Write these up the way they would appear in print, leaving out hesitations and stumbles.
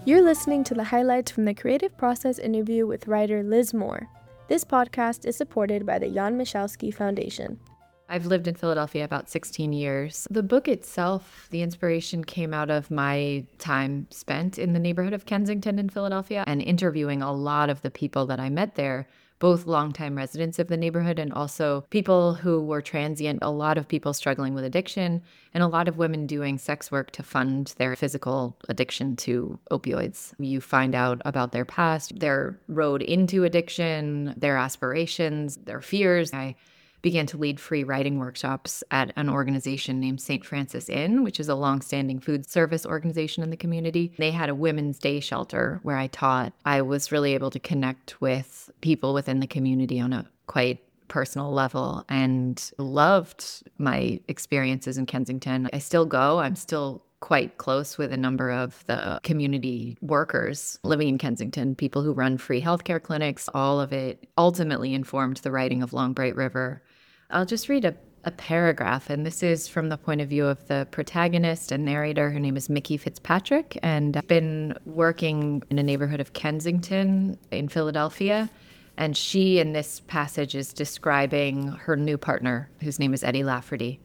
You're listening to the highlights from the Creative Process interview with writer Liz Moore. This podcast is supported by the Jan Michalski Foundation. I've lived in Philadelphia about 16 years. The book itself, the inspiration came out of my time spent in the neighborhood of Kensington in Philadelphia and interviewing a lot of the people that I met there, both longtime residents of the neighborhood and also people who were transient, a lot of people struggling with addiction, and a lot of women doing sex work to fund their physical addiction to opioids. You find out about their past, their road into addiction, their aspirations, their fears. I began to lead free writing workshops at an organization named St. Francis Inn, which is a longstanding food service organization in the community. They had a women's day shelter where I taught. I was really able to connect with people within the community on a quite personal level and loved my experiences in Kensington. I still go. I'm still quite close with a number of the community workers living in Kensington, people who run free healthcare clinics. All of it ultimately informed the writing of Long Bright River. I'll just read a paragraph, and this is from the point of view of the protagonist and narrator. Her name is Mickey Fitzpatrick, and I've been working in a neighborhood of Kensington in Philadelphia. And she, in this passage, is describing her new partner, whose name is Eddie Lafferty,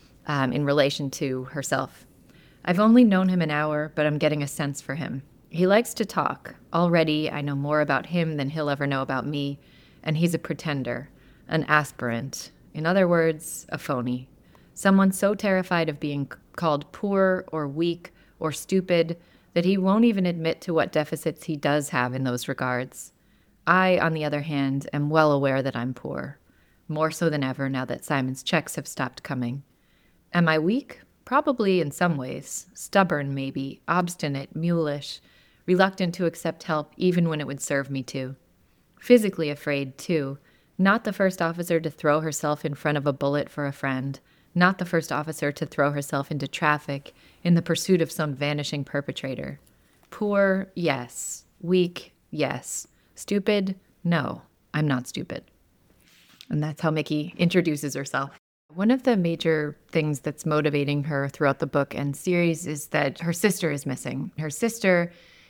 in relation to herself. I've only known him an hour, but I'm getting a sense for him. He likes to talk. Already, I know more about him than he'll ever know about me, and he's a pretender, an aspirant. In other words, a phony. Someone so terrified of being called poor or weak or stupid that he won't even admit to what deficits he does have in those regards. I, on the other hand, am well aware that I'm poor, more so than ever now that Simon's checks have stopped coming. Am I weak? Probably in some ways. Stubborn, maybe. Obstinate, mulish. Reluctant to accept help even when it would serve me to. Physically afraid, too. Not the first officer to throw herself in front of a bullet for a friend. Not the first officer to throw herself into traffic in the pursuit of some vanishing perpetrator. Poor, yes. Weak, yes. Stupid? No, I'm not stupid. And that's how Mickey introduces herself. One of the major things that's motivating her throughout the book and series is that her sister is missing. Her sister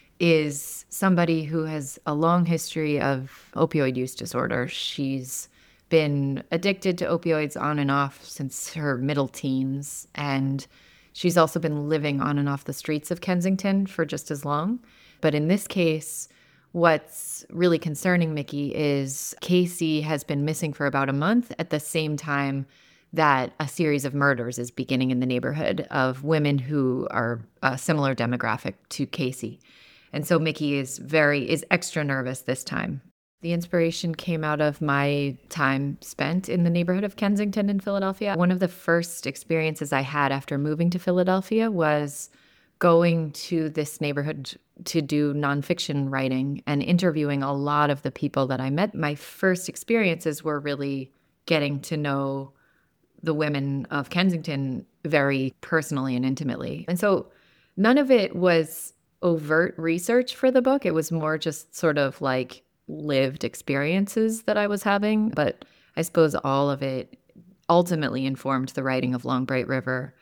is somebody who has a long history of opioid use disorder. She's been addicted to opioids on and off since her middle teens, and she's also been living on and off the streets of Kensington for just as long. But in this case, what's really concerning Mickey is Casey has been missing for about a month at the same time that a series of murders is beginning in the neighborhood of women who are a similar demographic to Casey. And so Mickey is extra nervous this time. The inspiration came out of my time spent in the neighborhood of Kensington in Philadelphia. One of the first experiences I had after moving to Philadelphia was going to this neighborhood to do nonfiction writing and interviewing a lot of the people that I met. My first experiences were really getting to know the women of Kensington very personally and intimately. And so none of it was overt research for the book. It was more just sort of like lived experiences that I was having. But I suppose all of it ultimately informed the writing of Long Bright River.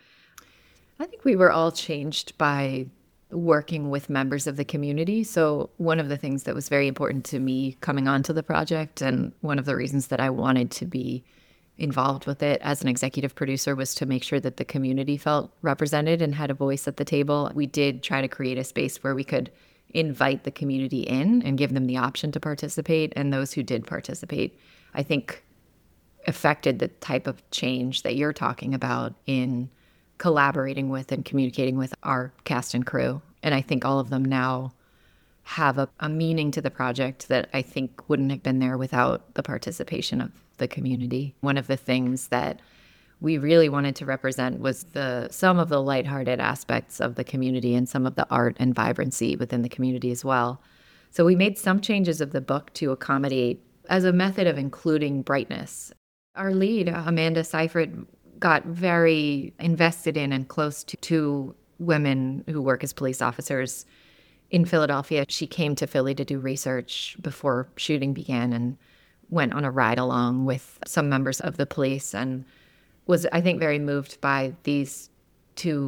I think we were all changed by working with members of the community. So one of the things that was very important to me coming onto the project, and one of the reasons that I wanted to be involved with it as an executive producer, was to make sure that the community felt represented and had a voice at the table. We did try to create a space where we could invite the community in and give them the option to participate. And those who did participate, I think, affected the type of change that you're talking about in collaborating with and communicating with our cast and crew. And I think all of them now have a meaning to the project that I think wouldn't have been there without the participation of the community. One of the things that we really wanted to represent was some of the lighthearted aspects of the community and some of the art and vibrancy within the community as well. So we made some changes of the book to accommodate as a method of including brightness. Our lead, Amanda Seyfried, got very invested in and close to two women who work as police officers in Philadelphia. She came to Philly to do research before shooting began and went on a ride along with some members of the police and was, I think, very moved by these two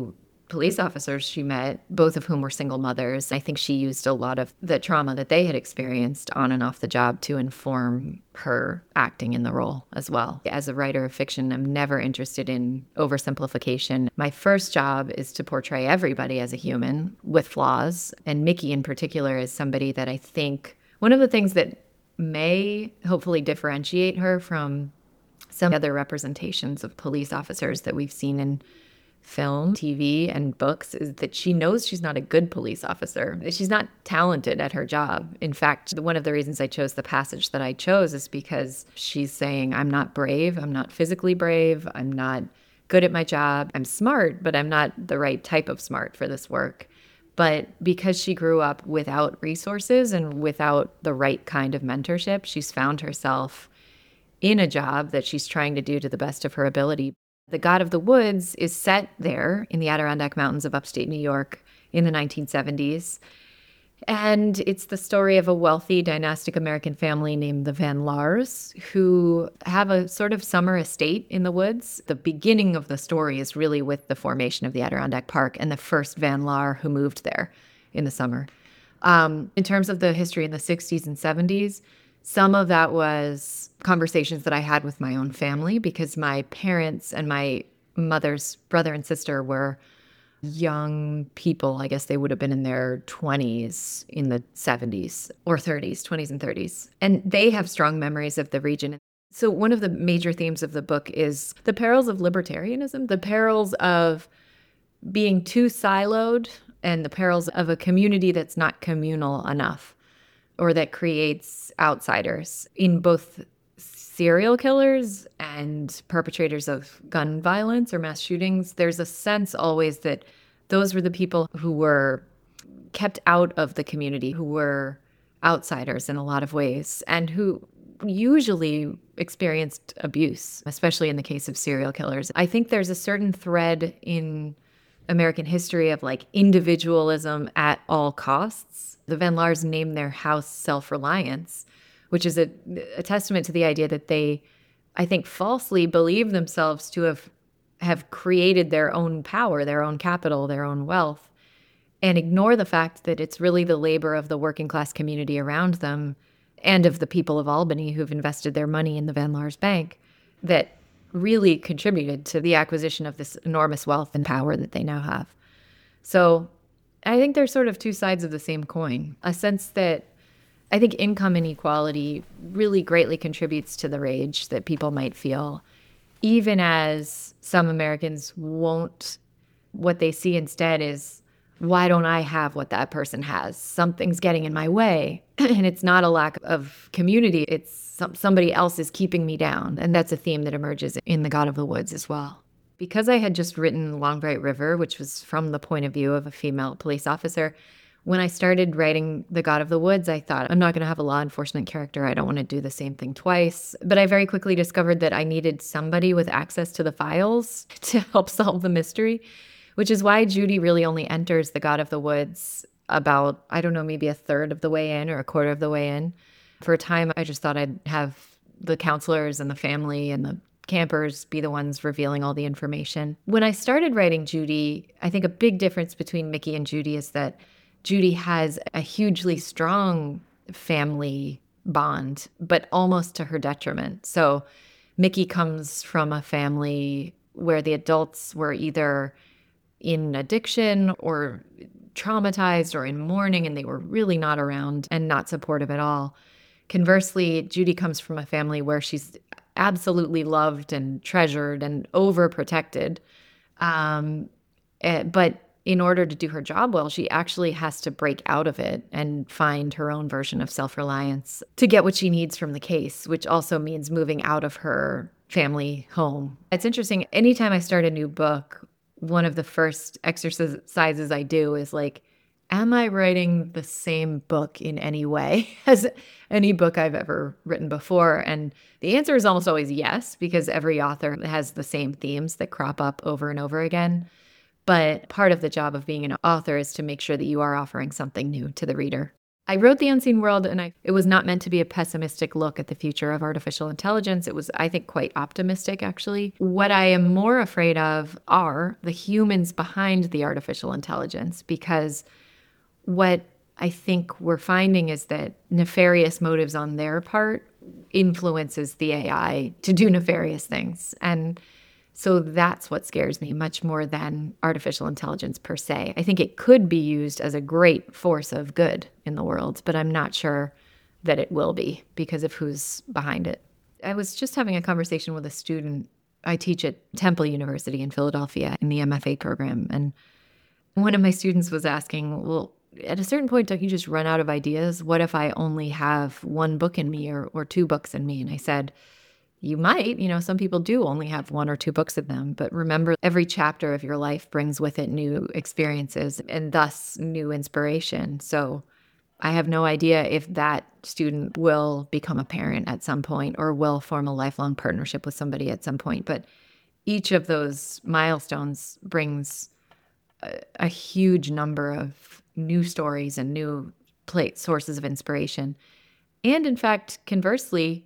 police officers she met, both of whhom were single mothers. I think she used a lot of the trauma that they had experienced on and off the job to inform her acting in the role as well. As a writer of fiction, I'm never interested in oversimplification. My first job is to portray everybody as a human with flaws, and Mickey in particular is somebody that I think one of the things that may hopefully differentiate her from some other representations of police officers that we've seen in film, TV, and books is that she knows she's not a good police officer. She's not talented at her job. In fact, one of the reasons I chose the passage that I chose is because she's saying, I'm not brave, I'm not physically brave, I'm not good at my job, I'm smart, but I'm not the right type of smart for this work. But because she grew up without resources and without the right kind of mentorship, she's found herself in a job that she's trying to do to the best of her ability. The God of the Woods is set there in the Adirondack Mountains of upstate New York in the 1970s. And it's the story of a wealthy dynastic American family named the Van Laars, who have a sort of summer estate in the woods. The beginning of the story is really with the formation of the Adirondack Park and the first Van Laar who moved there in the summer. In terms of the history in the 60s and 70s, some of that was conversations that I had with my own family because my parents and my mother's brother and sister were young people. I guess they would have been in their 20s in the 70s or 30s, 20s and 30s. And they have strong memories of the region. So one of the major themes of the book is the perils of libertarianism, the perils of being too siloed, and the perils of a community that's not communal enough, or that creates outsiders in both serial killers and perpetrators of gun violence or mass shootings. There's a sense always that those were the people who were kept out of the community, who were outsiders in a lot of ways, and who usually experienced abuse, especially in the case of serial killers. I think there's a certain thread in American history of like individualism at all costs. The Van Laars named their house Self-Reliance, which is a testament to the idea that they, I think, falsely believe themselves to have created their own power, their own capital, their own wealth, and ignore the fact that it's really the labor of the working class community around them and of the people of Albany who've invested their money in the Van Laars Bank that really contributed to the acquisition of this enormous wealth and power that they now have. So I think they're sort of two sides of the same coin, a sense that I think income inequality really greatly contributes to the rage that people might feel, even as some Americans won't. What they see instead is, why don't I have what that person has? Something's getting in my way. And it's not a lack of community. It's somebody else is keeping me down. And that's a theme that emerges in The God of the Woods as well. Because I had just written Long Bright River, which was from the point of view of a female police officer, when I started writing The God of the Woods, I thought, I'm not going to have a law enforcement character. I don't want to do the same thing twice. But I very quickly discovered that I needed somebody with access to the files to help solve the mystery, which is why Judy really only enters The God of the Woods about, I don't know, maybe a third of the way in or a quarter of the way in. For a time, I just thought I'd have the counselors and the family and the campers be the ones revealing all the information. When I started writing Judy, I think a big difference between Mickey and Judy is that Judy has a hugely strong family bond, but almost to her detriment. So Mickey comes from a family where the adults were either in addiction or traumatized or in mourning, and they were really not around and not supportive at all. Conversely, Judy comes from a family where she's absolutely loved and treasured and overprotected. But in order to do her job well, she actually has to break out of it and find her own version of self-reliance to get what she needs from the case, which also means moving out of her family home. It's interesting. Anytime I start a new book, one of the first exercises I do is like, am I writing the same book in any way as any book I've ever written before? And the answer is almost always yes, because every author has the same themes that crop up over and over again. But part of the job of being an author is to make sure that you are offering something new to the reader. I wrote The Unseen World, and it was not meant to be a pessimistic look at the future of artificial intelligence. It was, I think, quite optimistic, actually. What I am more afraid of are the humans behind the artificial intelligence, because what I think we're finding is that nefarious motives on their part influences the AI to do nefarious things. And so that's what scares me much more than artificial intelligence per se. I think it could be used as a great force of good in the world, but I'm not sure that it will be because of who's behind it. I was just having a conversation with a student. I teach at Temple University in Philadelphia in the MFA program. And one of my students was asking, well, at a certain point, don't you just run out of ideas? What if I only have one book in me or two books in me? And I said, you might, some people do only have one or two books in them, but remember, every chapter of your life brings with it new experiences and thus new inspiration. So I have no idea if that student will become a parent at some point or will form a lifelong partnership with somebody at some point. But each of those milestones brings a huge number of new stories and new sources of inspiration. And in fact, conversely,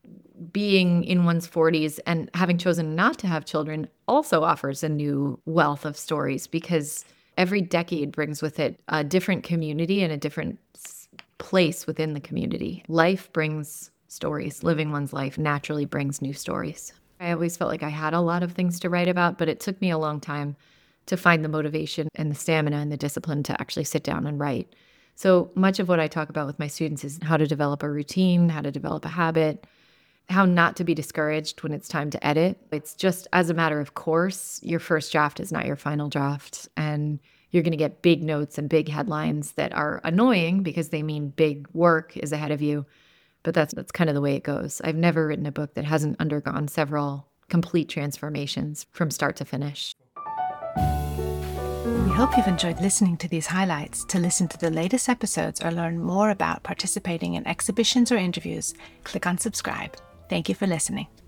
being in one's 40s and having chosen not to have children also offers a new wealth of stories, because every decade brings with it a different community and a different place within the community. Life brings stories. Living one's life naturally brings new stories. I always felt like I had a lot of things to write about, but it took me a long time to find the motivation and the stamina and the discipline to actually sit down and write. So much of what I talk about with my students is how to develop a routine, how to develop a habit, how not to be discouraged when it's time to edit. It's just as a matter of course, your first draft is not your final draft. And you're going to get big notes and big headlines that are annoying because they mean big work is ahead of you. But that's kind of the way it goes. I've never written a book that hasn't undergone several complete transformations from start to finish. We hope you've enjoyed listening to these highlights. To listen to the latest episodes or learn more about participating in exhibitions or interviews, click on subscribe. Thank you for listening.